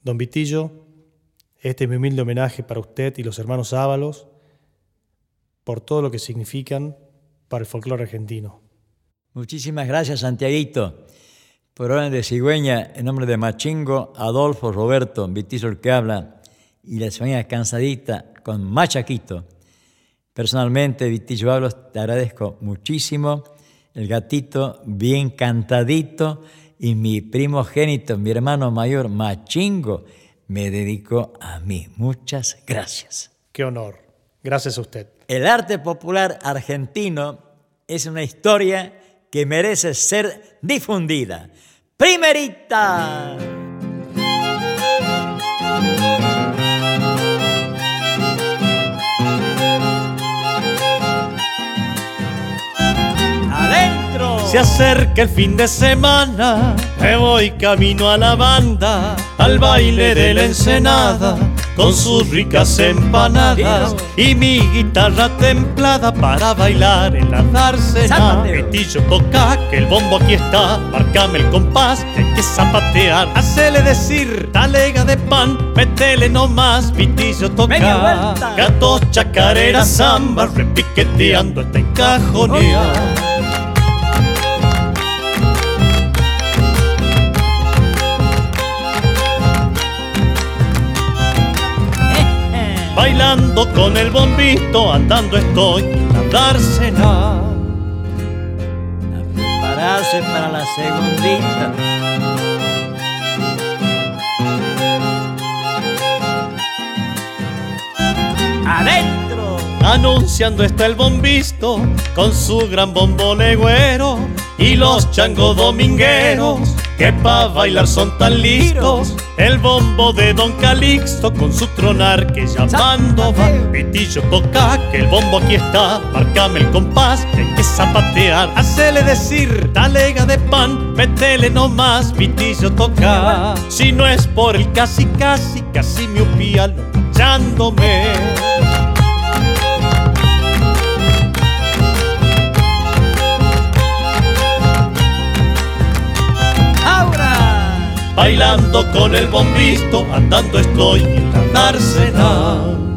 Don Vitillo, este es mi humilde homenaje para usted y los hermanos Ábalos por todo lo que significan para el folclore argentino. Muchísimas gracias, Santiaguito. Por orden de cigüeña, en nombre de Machingo, Adolfo, Roberto, Vitillo el que habla, y la cigüeña cansadita con Machaquito. Personalmente, Vitillo Ábalos, te agradezco muchísimo. El gatito bien cantadito y mi primogénito, mi hermano mayor, Machingo, me dedicó a mí. Muchas gracias. Qué honor. Gracias a usted. El arte popular argentino es una historia que merece ser difundida. ¡Primerita! ¡Adentro! Se acerca el fin de semana, me voy camino a la banda, al baile de la Ensenada, con sus ricas empanadas y mi guitarra templada para bailar en la dársena. Vitillo toca, que el bombo aquí está, márcame el compás, que hay que zapatear. Hacele decir, talega de pan, métele nomás, Vitillo toca. Gatos, chacareras, zambas, repiqueteando esta encajonía. Bailando con el bombito, andando estoy a dársena. A prepararse para la segundita. ¡Adentro! Anunciando está el bombisto, con su gran bombo legüero, y los changos domingueros, que pa' bailar son tan listos. El bombo de Don Calixto, con su tronar que llamando va. Vitillo toca, que el bombo aquí está, márcame el compás, que hay que zapatear. Hacele decir, talega de pan, métele nomás, Vitillo toca. Si no es por el casi miopía, lo echándome. Bailando con el bombito, andando estoy en la dársena.